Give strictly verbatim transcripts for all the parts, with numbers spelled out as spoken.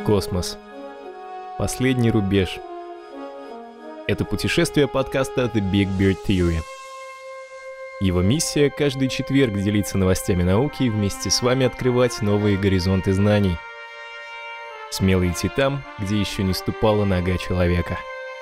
Космос. Последний рубеж. Это путешествие подкаста The Big Bird Theory. Его миссия — каждый четверг делиться новостями науки и вместе с вами открывать новые горизонты знаний. Смело идти там, где еще не ступала нога человека.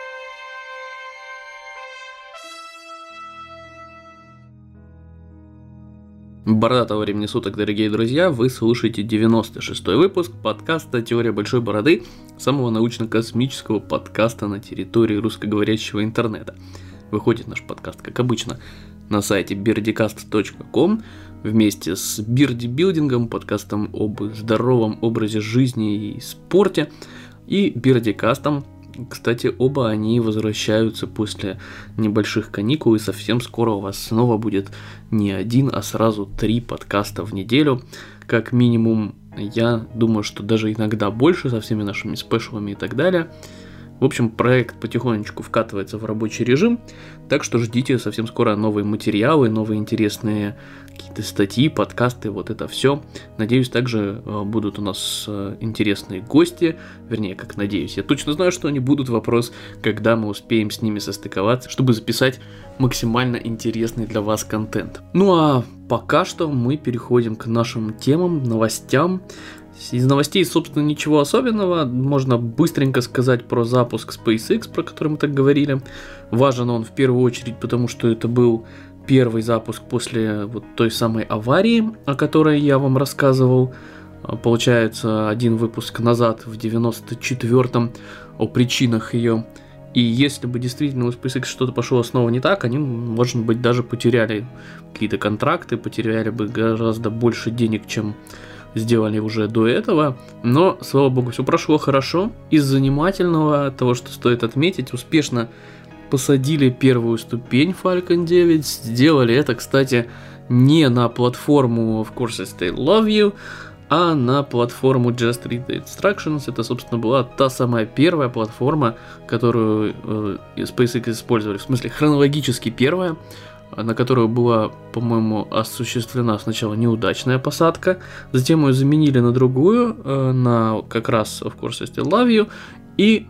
Бородатого времени суток, дорогие друзья, вы слушаете девяносто шестой выпуск подкаста «Теория большой бороды», самого научно-космического подкаста на территории русскоговорящего интернета. Выходит наш подкаст, как обычно, на сайте бердикаст точка ком вместе с Бирдибилдингом, подкастом об здоровом образе жизни и спорте, и Бердикастом. Кстати, оба они возвращаются после небольших каникул, и совсем скоро у вас снова будет не один, а сразу три подкаста в неделю, как минимум. Я думаю, что даже иногда больше, со всеми нашими спешалами и так далее. В общем, проект потихонечку вкатывается в рабочий режим, так что ждите совсем скоро новые материалы, новые интересные какие-то статьи, подкасты, вот это все. Надеюсь, также будут у нас интересные гости, вернее, как надеюсь, я точно знаю, что они будут. Вопрос, когда мы успеем с ними состыковаться, чтобы записать максимально интересный для вас контент. Ну а пока что мы переходим к нашим темам, новостям. Из новостей, собственно, ничего особенного. Можно быстренько сказать про запуск SpaceX, про который мы так говорили. Важен он в первую очередь, потому что это был первый запуск после вот той самой аварии, о которой я вам рассказывал, получается, один выпуск назад, в девяносто четвёртом, о причинах ее. И если бы действительно у SpaceX что-то пошло снова не так, они, может быть, даже потеряли какие-то контракты, потеряли бы гораздо больше денег, чем сделали уже до этого, но, слава богу, все прошло хорошо. Из занимательного, того, что стоит отметить, успешно посадили первую ступень Falcon девять, сделали это, кстати, не на платформу Of Course I Still Love You, а на платформу Just Read the Instructions. Это, собственно, была та самая первая платформа, которую э, SpaceX использовали, в смысле хронологически первая, на которую была, по-моему, осуществлена сначала неудачная посадка, затем ее заменили на другую, на как раз Of Course I Still Love You, и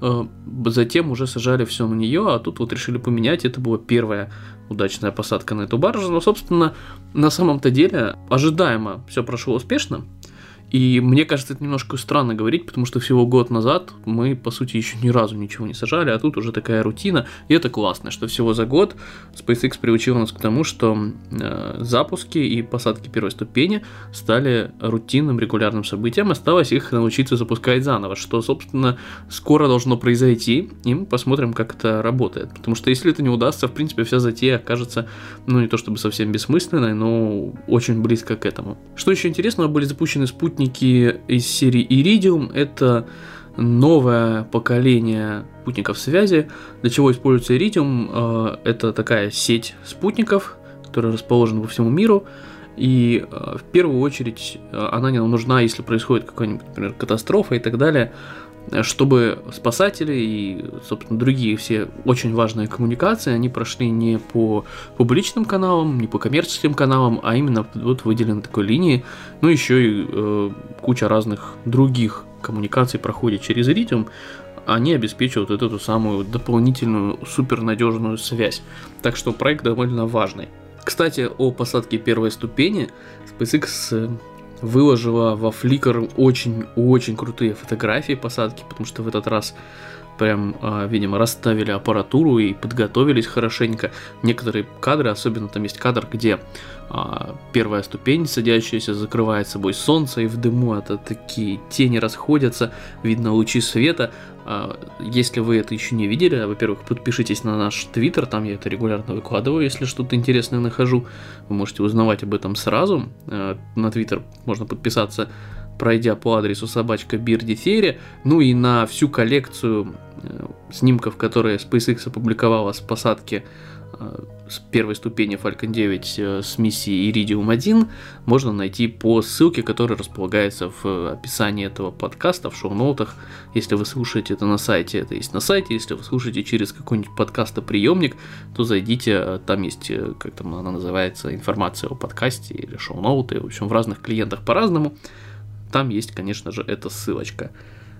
затем уже сажали все на нее, а тут вот решили поменять. Это была первая удачная посадка на эту баржу, но, собственно, на самом-то деле ожидаемо все прошло успешно. И мне кажется, это немножко странно говорить, потому что всего год назад мы, по сути, еще ни разу ничего не сажали, а тут уже такая рутина. И это классно, что всего за год SpaceX приучил нас к тому, что э, запуски и посадки первой ступени стали рутинным, регулярным событием. Осталось их научиться запускать заново, что, собственно, скоро должно произойти, и мы посмотрим, как это работает. Потому что если это не удастся, в принципе, вся затея окажется, ну, не то чтобы совсем бессмысленной, но очень близко к этому. Что еще интересного, были запущены спутники из серии Iridium. Это новое поколение спутников связи. Для чего используется Iridium? Это такая сеть спутников, которая расположена по всему миру. И в первую очередь она нам нужна, если происходит какая-нибудь, например, катастрофа и так далее, чтобы спасатели и, собственно, другие все очень важные коммуникации, они прошли не по публичным каналам, не по коммерческим каналам, а именно вот выделены такой линии. Ну, еще и э, куча разных других коммуникаций проходит через Iridium. Они обеспечивают вот эту самую дополнительную супернадежную связь. Так что проект довольно важный. Кстати, о посадке первой ступени. SpaceX выложила во Flickr очень-очень крутые фотографии посадки, потому что в этот раз прям, видимо, расставили аппаратуру и подготовились хорошенько. Некоторые кадры, особенно там есть кадр, где первая ступень садящаяся закрывает собой солнце, и в дыму это такие тени расходятся, видно лучи света. Если вы это еще не видели, во-первых, подпишитесь на наш твиттер, там я это регулярно выкладываю, если что-то интересное нахожу, вы можете узнавать об этом сразу. На твиттер можно подписаться, пройдя по адресу собачка Бирдифери. Ну и на всю коллекцию снимков, которые SpaceX опубликовала с посадки с первой ступени Falcon девять с миссии Iridium один, можно найти по ссылке, которая располагается в описании этого подкаста, в шоу-ноутах. Если вы слушаете это на сайте, это есть на сайте. Если вы слушаете через какой-нибудь подкастоприемник, то зайдите, там есть, как там она называется, информация о подкасте или шоу-ноуты. В общем, в разных клиентах по-разному. Там есть, конечно же, эта ссылочка.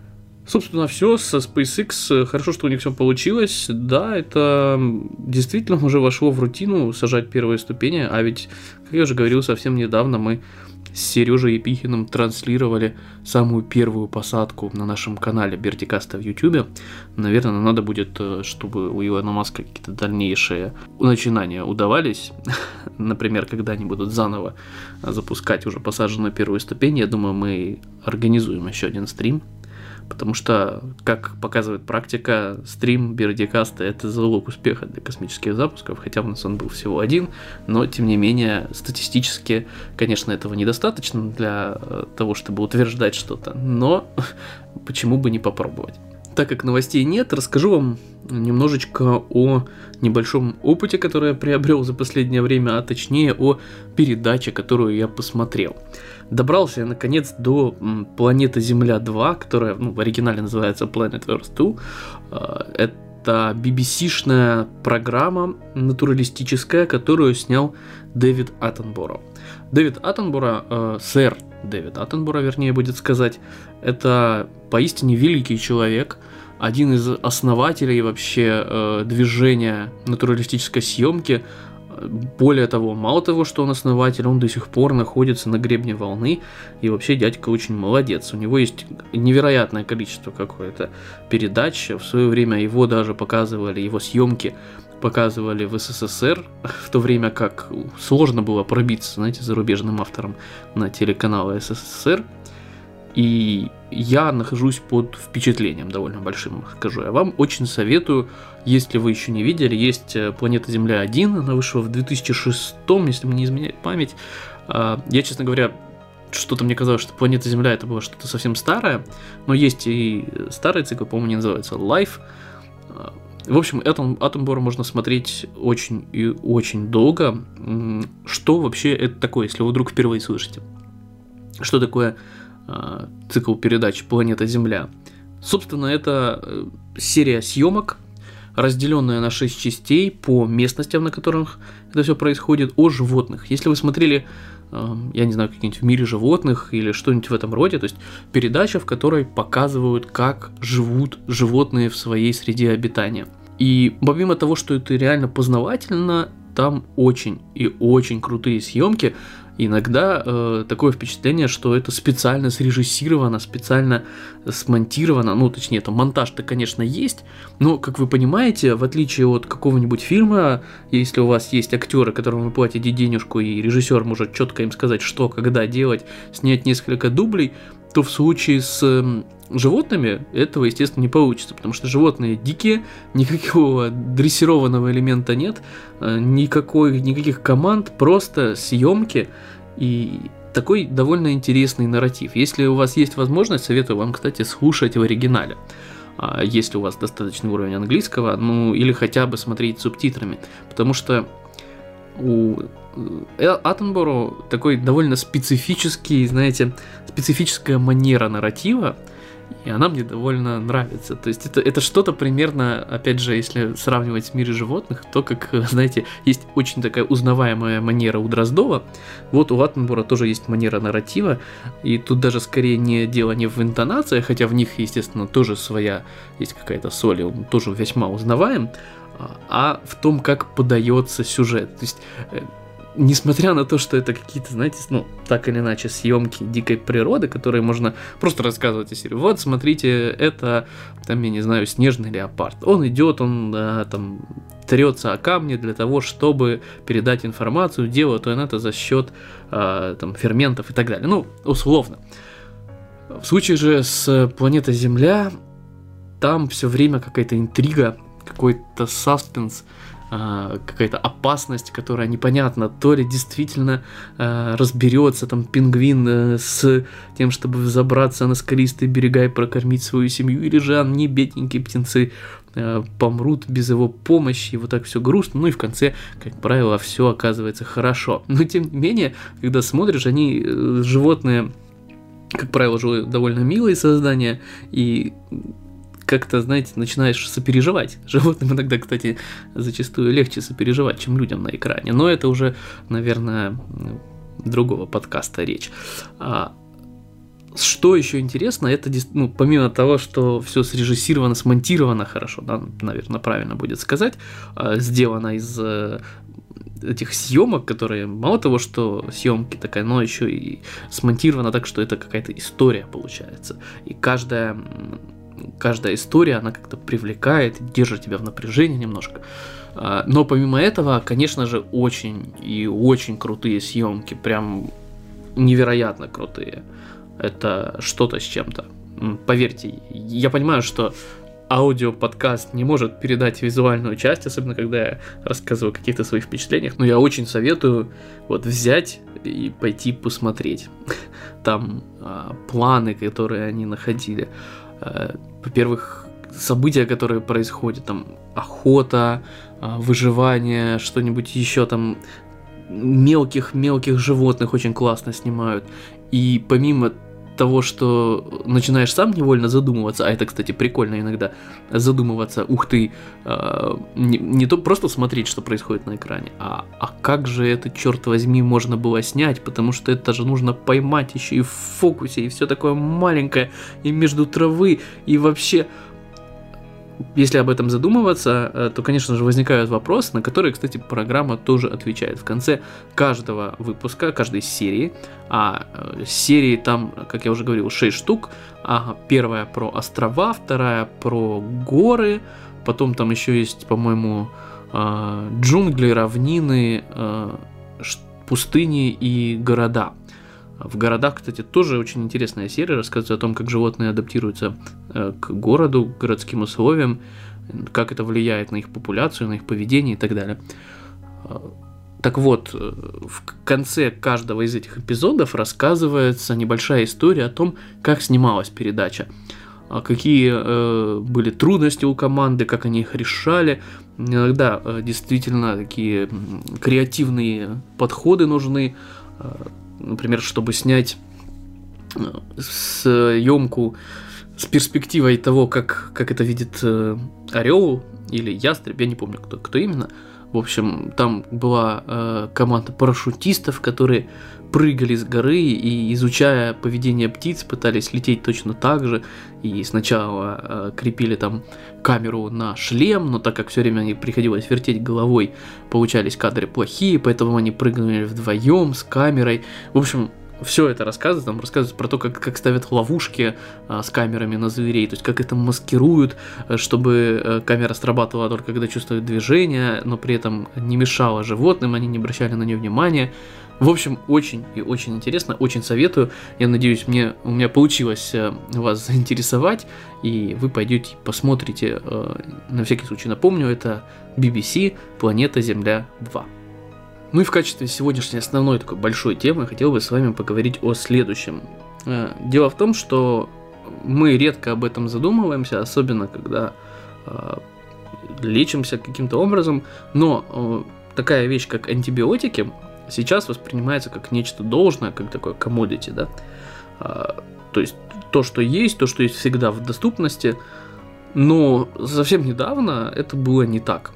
Собственно, все со SpaceX. Хорошо, что у них все получилось. Да, это действительно уже вошло в рутину сажать первые ступени. А ведь, как я уже говорил, совсем недавно мы с Сережей Епихиным транслировали самую первую посадку на нашем канале Бертикаста в YouTube. Наверное, надо будет, чтобы у Илона Маска какие-то дальнейшие начинания удавались. Например, когда они будут заново запускать уже посаженную первую ступень, я думаю, мы организуем еще один стрим. Потому что, как показывает практика, стрим Бердикаста — это залог успеха для космических запусков, хотя у нас он был всего один, но, тем не менее, статистически, конечно, этого недостаточно для того, чтобы утверждать что-то, но почему бы не попробовать. Так как новостей нет, расскажу вам немножечко о небольшом опыте, который я приобрел за последнее время, а точнее о передаче, которую я посмотрел. Добрался я наконец до «Планета Земля два», которая, ну, в оригинале называется Planet Earth два. Это би би си-шная программа натуралистическая, которую снял Дэвид Аттенборо. Дэвид Аттенборо, э, сэр Дэвид Аттенборо, вернее, будет сказать, это поистине великий человек, один из основателей вообще э, движения натуралистической съемки. Более того, мало того, что он основатель, он до сих пор находится на гребне волны, и вообще дядька очень молодец. У него есть невероятное количество какое-то передач. В свое время его даже показывали, его съемки показывали в эс эс эс эр, в то время как сложно было пробиться, знаете, зарубежным автором на телеканалы эс эс эс эр. И я нахожусь под впечатлением довольно большим, скажу я вам. Очень советую, если вы еще не видели, есть «Планета Земля один», она вышла в две тысячи шестом, если мне не изменяет память. Я, честно говоря, что-то мне казалось, что «Планета Земля» это было что-то совсем старое, но есть и старый цикл, по-моему, не называется «Life». В общем, Аттенборо можно смотреть очень и очень долго. Что вообще это такое, если вы вдруг впервые слышите? Что такое цикл передач «Планета Земля»? Собственно, это серия съемок, разделенная на шесть частей по местностям, на которых это все происходит, о животных. Если вы смотрели, я не знаю, какие-нибудь «В мире животных» или что-нибудь в этом роде, то есть передача, в которой показывают, как живут животные в своей среде обитания. И помимо того, что это реально познавательно, там очень и очень крутые съемки. Иногда э, такое впечатление, что это специально срежиссировано, специально смонтировано. Ну, точнее, это монтаж-то, конечно, есть, но, как вы понимаете, в отличие от какого-нибудь фильма, если у вас есть актеры, которым вы платите денежку, и режиссер может четко им сказать, что, когда делать, снять несколько дублей, то в случае с э, животными этого, естественно, не получится, потому что животные дикие, никакого дрессированного элемента нет, э, никакой, никаких команд, просто съемки и такой довольно интересный нарратив. Если у вас есть возможность, советую вам, кстати, слушать в оригинале, э, если у вас достаточный уровень английского, ну или хотя бы смотреть субтитрами, потому что у Аттенборо такой довольно специфический, знаете, специфическая манера нарратива, и она мне довольно нравится. То есть это, это что-то примерно, опять же, если сравнивать с «Миром животных», то, как, знаете, есть очень такая узнаваемая манера у Дроздова, вот у Аттенборо тоже есть манера нарратива, и тут даже скорее не дело не в интонациях, хотя в них, естественно, тоже своя есть какая-то соль, он тоже весьма узнаваем, а в том, как подается сюжет. То есть, несмотря на то, что это какие-то, знаете, ну, так или иначе, съемки дикой природы, которые можно просто рассказывать о серии. Вот, смотрите, это, там, я не знаю, снежный леопард. Он идет, он, да, там, трется о камни для того, чтобы передать информацию, делает он это за счет, а, там, ферментов и так далее. Ну, условно. В случае же с «Планетой Земля» там все время какая-то интрига, какой-то саспенс, какая-то опасность, которая непонятна, то ли действительно э, разберется там пингвин э, с тем, чтобы взобраться на скалистые берега и прокормить свою семью, или же они, бедненькие птенцы, э, помрут без его помощи, и вот так все грустно, ну и в конце, как правило, все оказывается хорошо. Но тем не менее, когда смотришь, они, э, животные, как правило, же довольно милые создания, и как-то, знаете, начинаешь сопереживать. Животным иногда, кстати, зачастую легче сопереживать, чем людям на экране. Но это уже, наверное, другого подкаста речь. А, Что еще интересно, это, ну, помимо того, что все срежиссировано, смонтировано хорошо, да, наверное, правильно будет сказать, сделано из этих съемок, которые мало того, что съемки такая, но еще и смонтировано так, что это какая-то история получается. И каждая, каждая история, она как-то привлекает, держит тебя в напряжении немножко. Но помимо этого, конечно же, очень и очень крутые съемки, прям невероятно крутые. Это что-то с чем-то. Поверьте, я понимаю, что аудиоподкаст не может передать визуальную часть, особенно когда я рассказываю о каких-то своих впечатлениях, но я очень советую вот взять и пойти посмотреть. Там а, планы, которые они находили. А, во-первых, события, которые происходят, там охота, а, выживание, что-нибудь еще там, мелких-мелких животных очень классно снимают. И помимо того, что начинаешь сам невольно задумываться, а это, кстати, прикольно иногда, задумываться, ух ты, э, не, не то просто смотреть, что происходит на экране, а, а как же это, черт возьми, можно было снять, потому что это же нужно поймать еще и в фокусе, и все такое маленькое, и между травы, и вообще... Если об этом задумываться, то, конечно же, возникают вопросы, на которые, кстати, программа тоже отвечает. В конце каждого выпуска, каждой серии, а серии там, как я уже говорил, шесть штук, а первая про острова, вторая про горы, потом там еще есть, по-моему, джунгли, равнины, пустыни и города. В городах, кстати, тоже очень интересная серия, рассказывает о том, как животные адаптируются к городу, к городским условиям, как это влияет на их популяцию, на их поведение и так далее. Так вот, в конце каждого из этих эпизодов рассказывается небольшая история о том, как снималась передача, какие были трудности у команды, как они их решали. Иногда действительно такие креативные подходы нужны. Например, чтобы снять съемку с перспективой того, как, как это видит э, орел или ястреб, я не помню, кто, кто именно. В общем, там была э, команда парашютистов, которые прыгали с горы и, изучая поведение птиц, пытались лететь точно так же. И сначала э, крепили там камеру на шлем, но так как все время приходилось вертеть головой, получались кадры плохие, поэтому они прыгнули вдвоем с камерой. В общем, все это рассказывает, там рассказывают про то, как, как ставят ловушки а, с камерами на зверей, то есть как это маскируют, чтобы а, камера срабатывала только когда чувствует движение, но при этом не мешала животным, они не обращали на нее внимания. В общем, очень и очень интересно, очень советую. Я надеюсь, мне, у меня получилось а, вас заинтересовать, и вы пойдете посмотрите. А, на всякий случай напомню, это би би си «Планета Земля два». Ну и в качестве сегодняшней основной такой большой темы хотел бы с вами поговорить о следующем. Дело в том, что мы редко об этом задумываемся, особенно когда э, лечимся каким-то образом, но э, такая вещь, как антибиотики, сейчас воспринимается как нечто должное, как такое commodity, да? Э, то есть то, что есть, то, что есть всегда в доступности, но совсем недавно это было не так.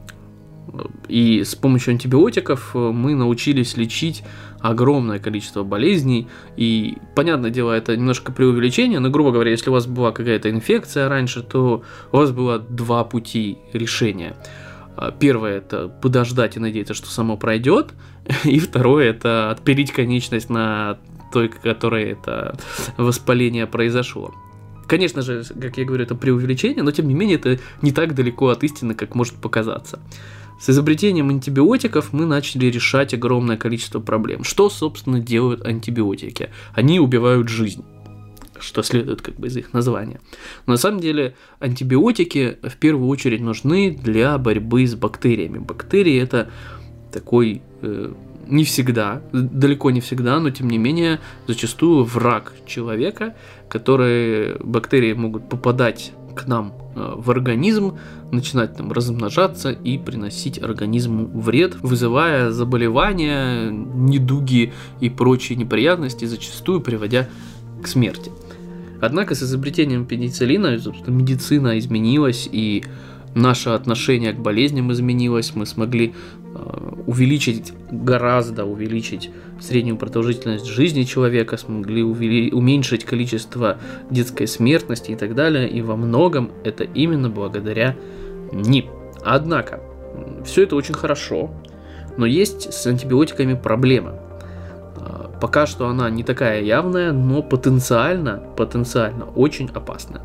И с помощью антибиотиков мы научились лечить огромное количество болезней. И, понятное дело, это немножко преувеличение, но, грубо говоря, если у вас была какая-то инфекция раньше, то у вас было два пути решения. Первое – это подождать и надеяться, что само пройдет. И второе – это отпилить конечность на той, которой это воспаление произошло. Конечно же, как я говорю, это преувеличение, но тем не менее это не так далеко от истины, как может показаться. С изобретением антибиотиков мы начали решать огромное количество проблем. Что, собственно, делают антибиотики? Они убивают жизнь, что следует как бы из их названия. Но на самом деле антибиотики в первую очередь нужны для борьбы с бактериями. Бактерии – это такой... Э, не всегда, далеко не всегда, но тем не менее зачастую враг человека, которые бактерии могут попадать к нам в организм, начинать там размножаться и приносить организму вред, вызывая заболевания, недуги и прочие неприятности, зачастую приводя к смерти. Однако с изобретением пенициллина медицина изменилась, и наше отношение к болезням изменилось, мы смогли увеличить, гораздо увеличить среднюю продолжительность жизни человека, смогли увели, уменьшить количество детской смертности и так далее, и во многом это именно благодаря ним. Однако, все это очень хорошо, но есть с антибиотиками проблема. Пока что она не такая явная, но потенциально, потенциально очень опасна.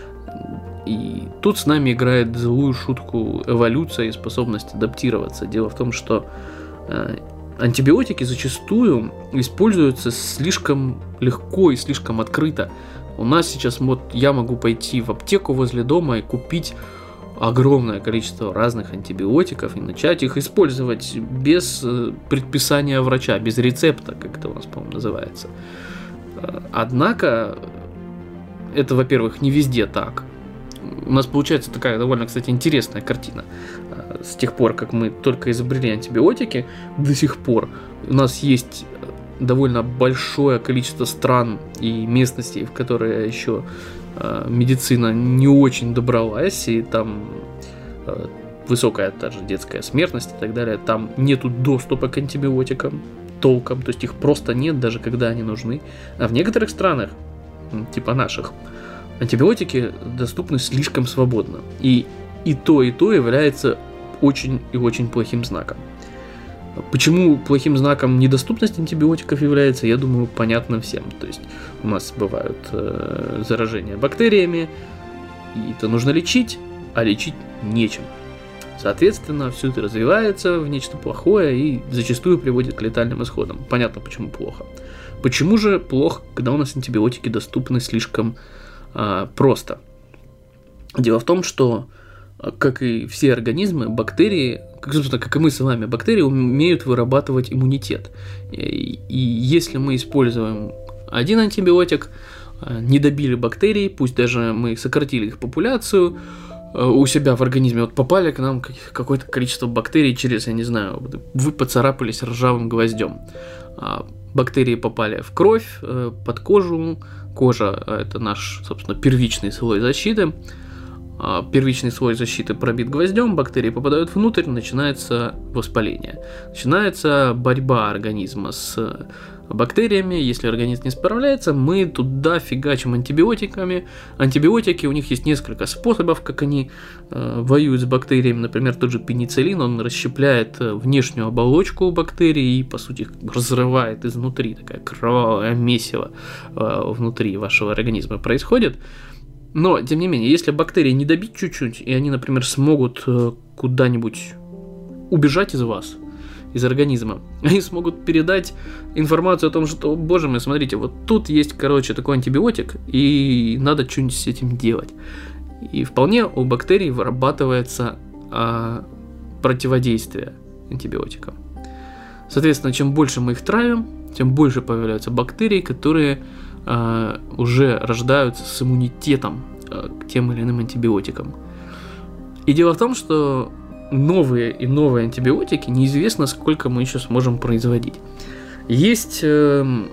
И тут с нами играет злую шутку эволюция и способность адаптироваться. Дело в том, что э, антибиотики зачастую используются слишком легко и слишком открыто. У нас сейчас вот я могу пойти в аптеку возле дома и купить огромное количество разных антибиотиков и начать их использовать без э, предписания врача, без рецепта, как это у нас, по-моему, называется. Однако это, во-первых, не везде так. У нас получается такая довольно, кстати, интересная картина. С тех пор, как мы только изобрели антибиотики, до сих пор у нас есть довольно большое количество стран и местностей, в которые еще медицина не очень добралась, и там высокая даже детская смертность и так далее. Там нету доступа к антибиотикам толком, то есть их просто нет, даже когда они нужны. А в некоторых странах, типа наших, антибиотики доступны слишком свободно. И, и то, и то является очень и очень плохим знаком. Почему плохим знаком недоступность антибиотиков является, я думаю, понятно всем. То есть у нас бывают э, заражения бактериями, и это нужно лечить, а лечить нечем. Соответственно, все это развивается в нечто плохое и зачастую приводит к летальным исходам. Понятно, почему плохо. Почему же плохо, когда у нас антибиотики доступны слишком э, просто? Дело в том, что, как и все организмы, бактерии, как, собственно, как и мы с вами, бактерии умеют вырабатывать иммунитет. И, и если мы используем один антибиотик, не добили бактерий, пусть даже мы сократили их популяцию, у себя в организме, вот попали к нам какое-то количество бактерий через, я не знаю, вы поцарапались ржавым гвоздем. Бактерии попали в кровь, под кожу. Кожа – это наш, собственно, первичный слой защиты. Первичный слой защиты пробит гвоздем, бактерии попадают внутрь, начинается воспаление. Начинается борьба организма с бактериями. Если организм не справляется, мы туда фигачим антибиотиками. Антибиотики, у них есть несколько способов, как они э, воюют с бактериями. Например, тот же пенициллин, он расщепляет внешнюю оболочку бактерий и, по сути, разрывает изнутри. Такая кровавая месиво э, внутри вашего организма происходит. Но, тем не менее, если бактерии не добить чуть-чуть, и они, например, смогут куда-нибудь убежать из вас, из организма, они смогут передать информацию о том, что, боже мой, смотрите, вот тут есть, короче, такой антибиотик, и надо что-нибудь с этим делать. И вполне у бактерий вырабатывается а, противодействие антибиотикам. Соответственно, чем больше мы их травим, тем больше появляются бактерии, которые Uh, уже рождаются с иммунитетом uh, к тем или иным антибиотикам. И дело в том, что новые и новые антибиотики неизвестно, сколько мы еще сможем производить. Есть uh,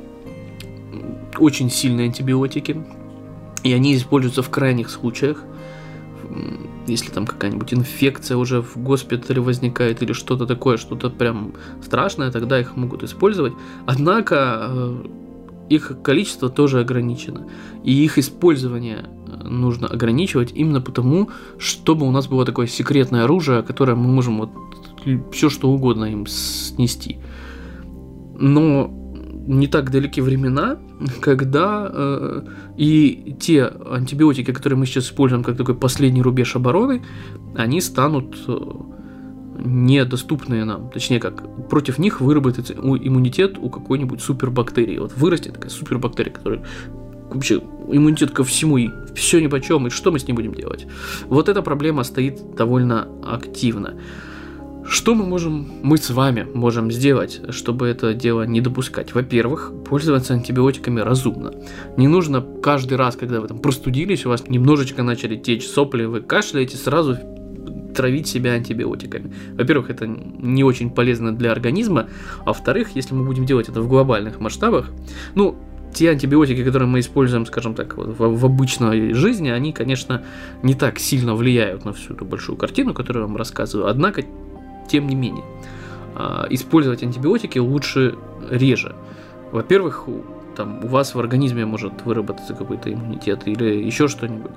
очень сильные антибиотики, и они используются в крайних случаях. Если там какая-нибудь инфекция уже в госпитале возникает или что-то такое, что-то прям страшное, тогда их могут использовать. Однако uh, их количество тоже ограничено, и их использование нужно ограничивать именно потому, чтобы у нас было такое секретное оружие, которое мы можем вот все что угодно им снести. Но не так далеки времена, когда э, и те антибиотики, которые мы сейчас используем как такой последний рубеж обороны, они станут э, недоступные нам, точнее как, против них выработается иммунитет у какой-нибудь супербактерии. Вот вырастет такая супербактерия, которая вообще иммунитет ко всему, и все нипочем, и что мы с ней будем делать? Вот эта проблема стоит довольно активно. Что мы можем, мы с вами можем сделать, чтобы это дело не допускать? Во-первых, пользоваться антибиотиками разумно. Не нужно каждый раз, когда вы там простудились, у вас немножечко начали течь сопли, вы кашляете, сразу травить себя антибиотиками. Во-первых, это не очень полезно для организма, а во-вторых, если мы будем делать это в глобальных масштабах, ну, те антибиотики, которые мы используем, скажем так, в, в обычной жизни, они, конечно, не так сильно влияют на всю эту большую картину, которую я вам рассказываю, однако тем не менее, использовать антибиотики лучше реже. Во-первых, там у вас в организме может выработаться какой-то иммунитет или еще что-нибудь.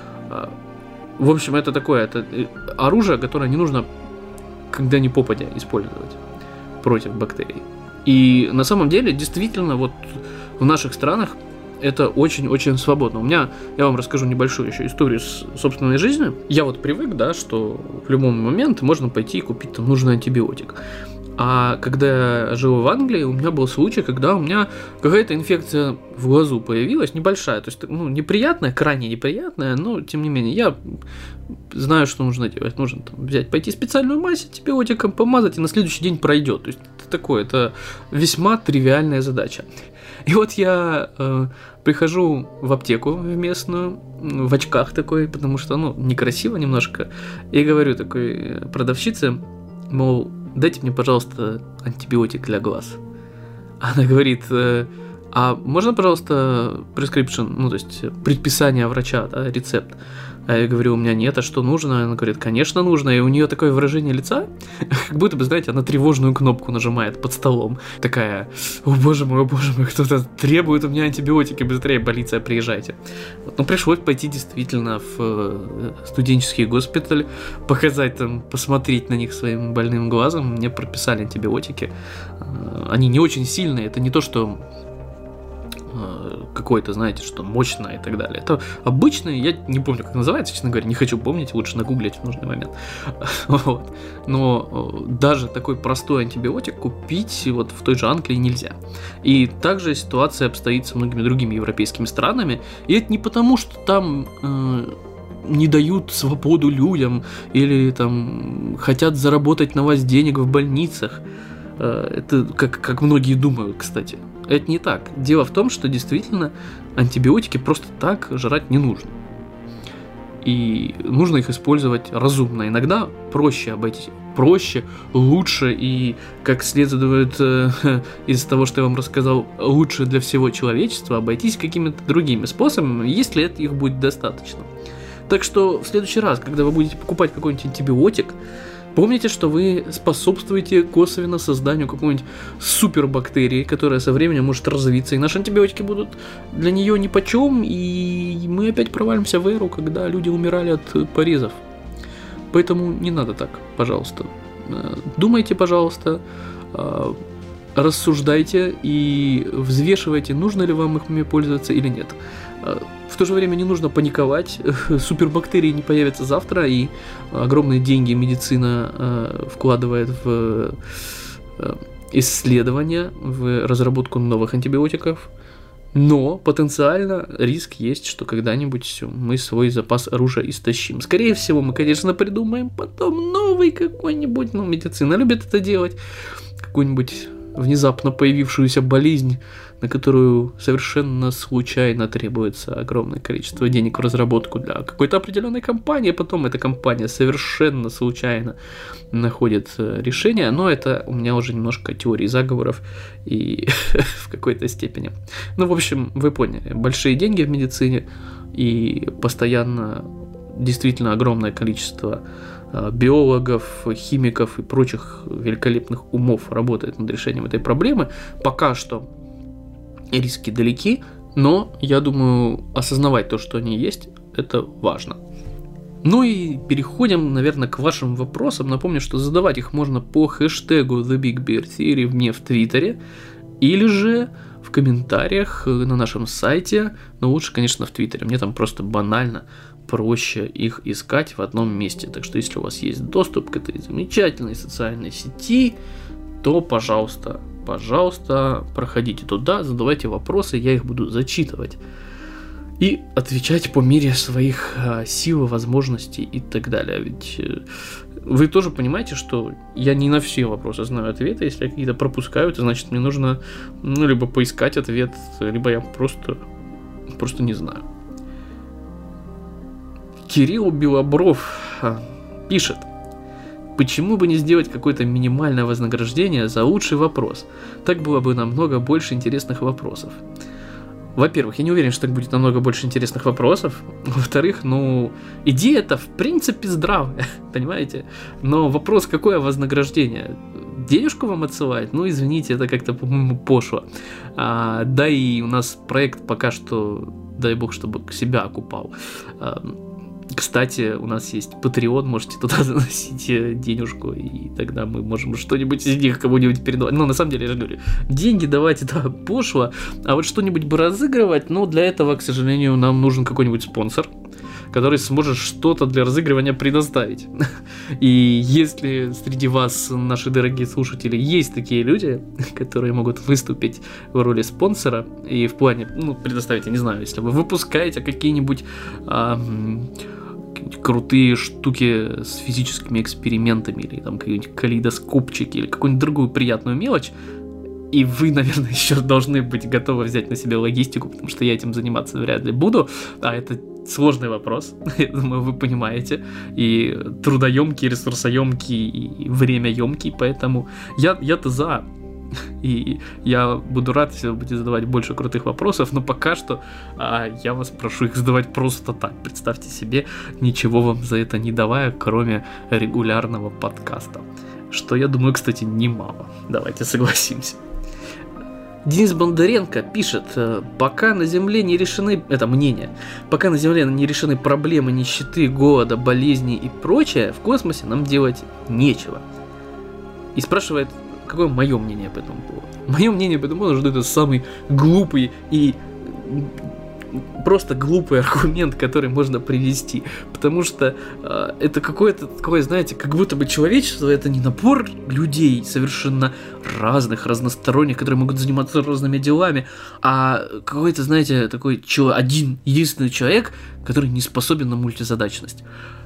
В общем, это такое, это оружие, которое не нужно когда ни попадя использовать против бактерий. И на самом деле, действительно, вот в наших странах это очень-очень свободно. У меня, я вам расскажу небольшую еще историю с собственной жизни. Я вот привык, да, что в любой момент можно пойти и купить там нужный антибиотик. А когда я жил в Англии, у меня был случай, когда у меня какая-то инфекция в глазу появилась, небольшая, то есть, ну, неприятная, крайне неприятная, но, тем не менее, я знаю, что нужно делать. Нужно там, взять, пойти специальную мазь антибиотиком, помазать, и на следующий день пройдет. То есть, это такое, это весьма тривиальная задача. И вот я э, прихожу в аптеку в местную, в очках такой, потому что, ну, некрасиво немножко, и говорю такой продавщице, мол, дайте мне, пожалуйста, антибиотик для глаз. Она говорит, а можно, пожалуйста, prescription, ну, то есть предписание врача, да, рецепт? А я говорю, у меня нет, а что нужно? Она говорит, конечно нужно, и у нее такое выражение лица, как будто бы, знаете, она тревожную кнопку нажимает под столом. Такая, о боже мой, о боже мой, кто-то требует у меня антибиотики, быстрее, полиция, приезжайте. Вот, ну, пришлось пойти действительно в студенческий госпиталь, показать там, посмотреть на них своим больным глазом, мне прописали антибиотики. Они не очень сильные, это не то, что какое-то, знаете, что мощное и так далее. Это обычное, я не помню, как называется, честно говоря, не хочу помнить, лучше нагуглить в нужный момент. Вот. Но даже такой простой антибиотик купить вот в той же Англии нельзя. И также ситуация обстоит со многими другими европейскими странами, и это не потому, что там э, не дают свободу людям или там хотят заработать на вас денег в больницах. Э, это как, как многие думают, кстати. Это не так. Дело в том, что действительно антибиотики просто так жрать не нужно. И нужно их использовать разумно. Иногда проще обойтись. Проще, лучше и, как следует э, из того, что я вам рассказал, лучше для всего человечества обойтись какими-то другими способами, если это их будет достаточно. Так что в следующий раз, когда вы будете покупать какой-нибудь антибиотик, помните, что вы способствуете косвенно созданию какой-нибудь супербактерии, которая со временем может развиться, и наши антибиотики будут для нее нипочем, и мы опять провалимся в эру, когда люди умирали от порезов. Поэтому не надо так, пожалуйста. Думайте, пожалуйста, рассуждайте и взвешивайте, нужно ли вам ими пользоваться или нет. В то же время не нужно паниковать, супербактерии не появятся завтра, и огромные деньги медицина э, вкладывает в э, исследования, в разработку новых антибиотиков, но потенциально риск есть, что когда-нибудь мы свой запас оружия истощим. Скорее всего, мы, конечно, придумаем потом новый какой-нибудь, ну, медицина любит это делать, какую-нибудь внезапно появившуюся болезнь, на которую совершенно случайно требуется огромное количество денег в разработку для какой-то определенной компании, потом эта компания совершенно случайно находит решение, но это у меня уже немножко теории заговоров и в какой-то степени. Ну, в общем, вы поняли, большие деньги в медицине и постоянно действительно огромное количество биологов, химиков и прочих великолепных умов работает над решением этой проблемы. Пока что риски далеки, но я думаю, осознавать то, что они есть, это важно. Ну и переходим, наверное, к вашим вопросам. Напомню, что задавать их можно по хэштегу The Big Beard Theory мне в Твиттере или же в комментариях на нашем сайте, но лучше, конечно, в Твиттере. Мне там просто банально проще их искать в одном месте. Так что, если у вас есть доступ к этой замечательной социальной сети, то, пожалуйста, пожалуйста, проходите туда, задавайте вопросы, я их буду зачитывать и отвечать по мере своих а, сил, возможностей и так далее. Ведь э, вы тоже понимаете, что я не на все вопросы знаю ответы. Если я какие-то пропускаю, то значит мне нужно, ну, либо поискать ответ, либо я просто, просто не знаю. Кирилл Белобров пишет: почему бы не сделать какое-то минимальное вознаграждение за лучший вопрос? Так было бы намного больше интересных вопросов. во-первых, я не уверен, что так будет намного больше интересных вопросов. Во-вторых, ну, идея-то в принципе здравая, понимаете? Но вопрос, какое вознаграждение? Денежку вам отсылать? Ну, извините, это как-то, по-моему, пошло. А, да и у нас проект пока что, дай бог, чтобы себя окупал. А, кстати, у нас есть Patreon, можете туда заносить денежку, и тогда мы можем что-нибудь из них кому-нибудь передавать. Ну, на самом деле, я же говорю, деньги давать это пошло, а вот что-нибудь бы разыгрывать, ну, для этого, к сожалению, нам нужен какой-нибудь спонсор, который сможет что-то для разыгрывания предоставить. И если среди вас, наши дорогие слушатели, есть такие люди, которые могут выступить в роли спонсора и в плане, ну, предоставить, я не знаю, если вы выпускаете какие-нибудь а, крутые штуки с физическими экспериментами, или там какие-нибудь калейдоскопчики, или какую-нибудь другую приятную мелочь, и вы, наверное, еще должны быть готовы взять на себя логистику, потому что я этим заниматься вряд ли буду, а это сложный вопрос, я думаю, вы понимаете, и трудоемкий, ресурсоемкий, и времяемкий, поэтому я, я-то за, и я буду рад, если вы будете задавать больше крутых вопросов, но пока что а, я вас прошу их задавать просто так, представьте себе, ничего вам за это не давая, кроме регулярного подкаста, что, я думаю, кстати, немало, давайте согласимся. Денис Бондаренко пишет, пока на Земле не решены, это мнение, пока на Земле не решены проблемы нищеты, голода, болезней и прочее, в космосе нам делать нечего. И спрашивает, какое мое мнение по этому поводу. Мое мнение по этому поводу, что это самый глупый и просто глупый аргумент, который можно привести, потому что э, это какое-то такое, знаете, как будто бы человечество это не набор людей совершенно разных, разносторонних, которые могут заниматься разными делами, а какой-то, знаете, такой человек, один, единственный человек, который не способен на мультизадачность.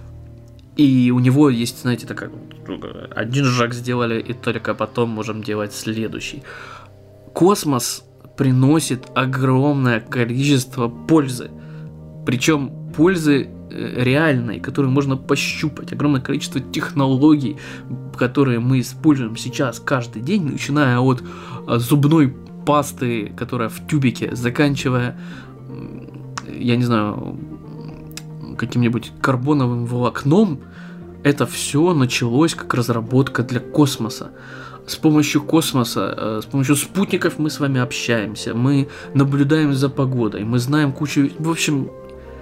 И у него есть, знаете, такая, один шаг сделали, и только потом можем делать следующий. Космос приносит огромное количество пользы, причем пользы реальной, которую можно пощупать, огромное количество технологий, которые мы используем сейчас каждый день, начиная от зубной пасты, которая в тюбике, заканчивая, я не знаю, каким-нибудь карбоновым волокном. Это все началось как разработка для космоса. С помощью космоса, с помощью спутников мы с вами общаемся, мы наблюдаем за погодой, мы знаем кучу... В общем,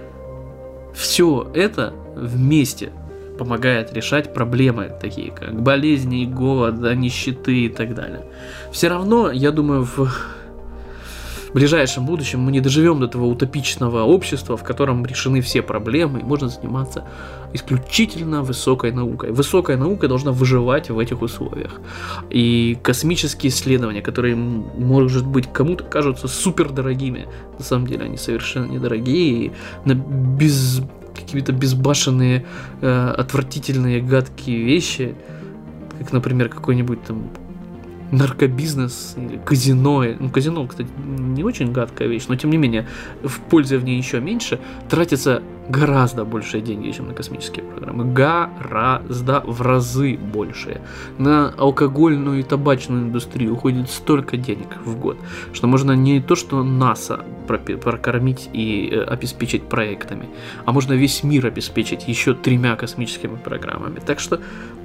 все это вместе помогает решать проблемы, такие как болезни, голода, нищеты и так далее. Все равно, я думаю, в ближайшем будущем мы не доживем до того утопичного общества, в котором решены все проблемы, и можно заниматься исключительно высокой наукой. Высокая наука должна выживать в этих условиях. И космические исследования, которые, может быть, кому-то кажутся супер дорогими, на самом деле они совершенно недорогие, и на без... какие-то безбашенные, э, отвратительные, гадкие вещи, как, например, какой-нибудь там наркобизнес или казино. Ну, казино, кстати, не очень гадкая вещь, но тем не менее, в пользе в ней еще меньше, тратится гораздо большие деньги, чем на космические программы. Гораздо в разы большие. На алкогольную и табачную индустрию уходит столько денег в год, что можно не то, что НАСА прокормить и э, обеспечить проектами, а можно весь мир обеспечить еще тремя космическими программами. Так что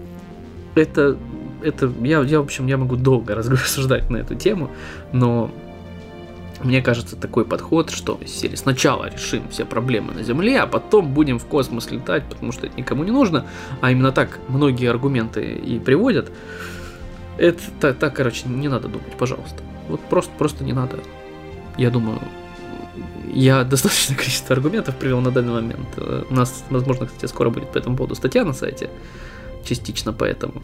это Это, я, я, в общем, я могу долго рассуждать на эту тему, но мне кажется, такой подход, что если сначала решим все проблемы на Земле, а потом будем в космос летать, потому что это никому не нужно, а именно так многие аргументы и приводят, это так, так, короче, не надо думать, пожалуйста. Вот просто, просто не надо. Я думаю, я достаточное количество аргументов привел на данный момент. У нас, возможно, кстати, скоро будет по этому поводу статья на сайте, частично поэтому.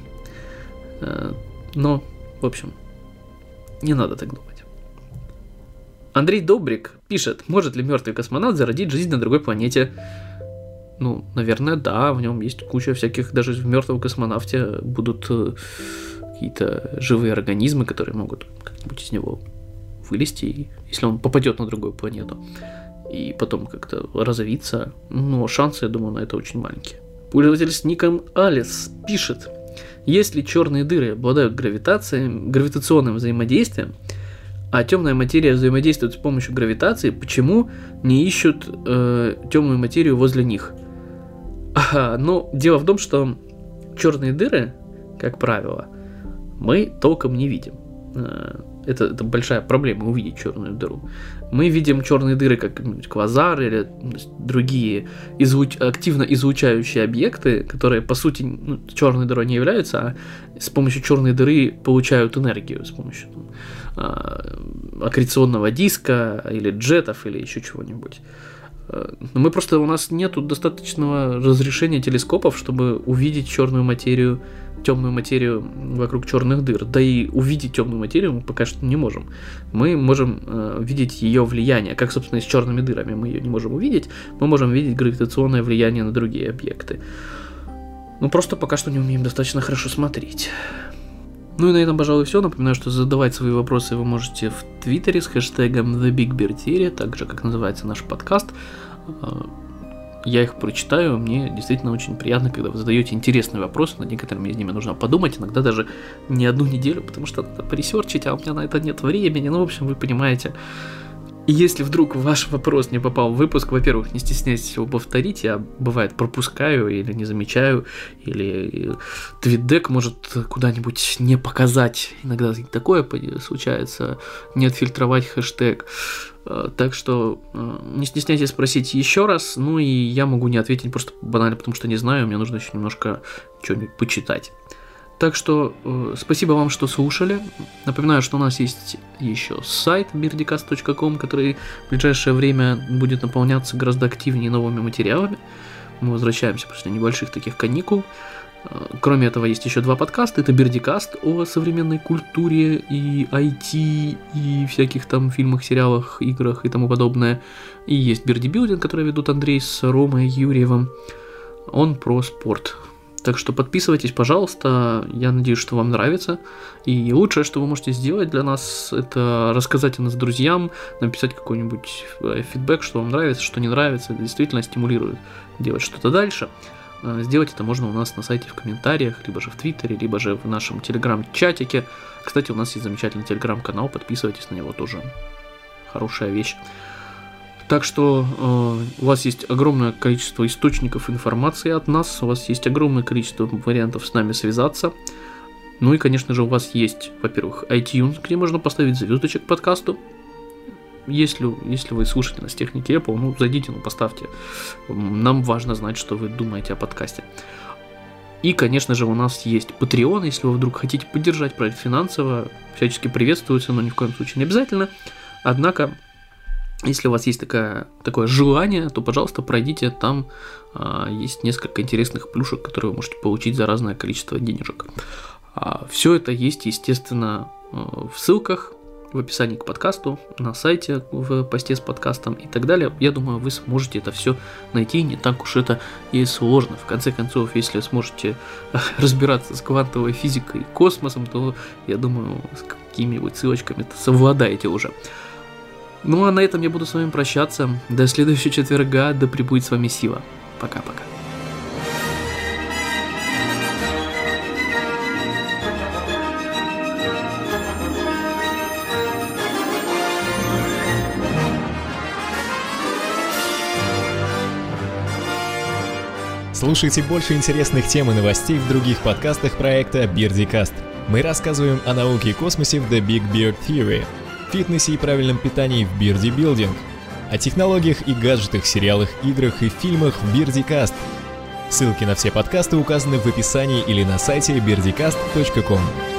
Но, в общем, не надо так думать. Андрей Добрик пишет, может ли мертвый космонавт зародить жизнь на другой планете? Ну, наверное, да, в нем есть куча всяких, даже в мертвом космонавте будут какие-то живые организмы, которые могут как-нибудь из него вылезти, если он попадет на другую планету, и потом как-то развиться. Но шансы, я думаю, на это очень маленькие. Пользователь с ником Алис пишет, если черные дыры обладают гравитацией, гравитационным взаимодействием, а темная материя взаимодействует с помощью гравитации, почему не ищут э, темную материю возле них? А, ну, дело в том, что черные дыры, как правило, мы толком не видим. Это, это большая проблема увидеть черную дыру. Мы видим черные дыры как квазар или другие излуч... активно излучающие объекты, которые по сути ну, черной дырой не являются, а с помощью черной дыры получают энергию с помощью там, аккреционного диска или джетов или еще чего-нибудь. Но мы просто у нас нету достаточного разрешения телескопов, чтобы увидеть черную материю, темную материю вокруг черных дыр. Да и увидеть темную материю мы пока что не можем. Мы можем э, видеть ее влияние, как, собственно, и с черными дырами мы ее не можем увидеть. Мы можем видеть гравитационное влияние на другие объекты. Ну, просто пока что не умеем достаточно хорошо смотреть. Ну и на этом, пожалуй, все. Напоминаю, что задавать свои вопросы вы можете в Твиттере с хэштегом The Big Beard Theory, так же, как называется наш подкаст. Я их прочитаю, мне действительно очень приятно, когда вы задаете интересные вопросы, над некоторыми из ними нужно подумать, иногда даже не одну неделю, потому что надо поресерчить, а у меня на это нет времени, ну, в общем, вы понимаете. И если вдруг ваш вопрос не попал в выпуск, во-первых, не стесняйтесь его повторить, я, бывает, пропускаю или не замечаю, или твитдек может куда-нибудь не показать, иногда такое случается, не отфильтровать хэштег. Так что не стесняйтесь спросить еще раз, ну и я могу не ответить просто банально, потому что не знаю, мне нужно еще немножко что-нибудь почитать. Так что э, спасибо вам, что слушали. Напоминаю, что у нас есть еще сайт birdicast точка ком, который в ближайшее время будет наполняться гораздо активнее новыми материалами. Мы возвращаемся после небольших таких каникул. Э, кроме этого, есть еще два подкаста. Это Birdicast о современной культуре и ай ти, и всяких там фильмах, сериалах, играх и тому подобное. И есть Birdie Building, который ведут Андрей с Ромой Юрьевым. Он про спорт. Так что подписывайтесь, пожалуйста, я надеюсь, что вам нравится. И лучшее, что вы можете сделать для нас, это рассказать о нас друзьям, написать какой-нибудь фидбэк, что вам нравится, что не нравится, это действительно стимулирует делать что-то дальше. Сделать это можно у нас на сайте в комментариях, либо же в Твиттере, либо же в нашем телеграм-чатике. Кстати, у нас есть замечательный телеграм-канал, подписывайтесь на него, тоже хорошая вещь. Так что э, у вас есть огромное количество источников информации от нас, у вас есть огромное количество вариантов с нами связаться. Ну и, конечно же, у вас есть, во-первых, iTunes, где можно поставить звездочек подкасту. Если, если вы слушаете нас с техники Apple, ну, зайдите, ну, поставьте. Нам важно знать, что вы думаете о подкасте. И, конечно же, у нас есть Patreon, если вы вдруг хотите поддержать проект финансово, всячески приветствуется, но ни в коем случае не обязательно. Однако, если у вас есть такая, такое желание, то, пожалуйста, пройдите, там а, есть несколько интересных плюшек, которые вы можете получить за разное количество денежек. А, все это есть, естественно, в ссылках, в описании к подкасту, на сайте, в посте с подкастом и так далее. Я думаю, вы сможете это все найти, не так уж это и сложно. В конце концов, если сможете разбираться с квантовой физикой и космосом, то, я думаю, с какими-нибудь ссылочками-то совладаете уже. Ну а на этом я буду с вами прощаться. До следующего четверга. Да пребудет с вами сила. Пока-пока. Слушайте больше интересных тем и новостей в других подкастах проекта Birdicast. Мы рассказываем о науке и космосе в The Big Beard Theory, фитнесе и правильном питании в Birdie Building, о технологиях и гаджетах, сериалах, играх и фильмах в Birdicast. Ссылки на все подкасты указаны в описании или на сайте birdicast точка ком.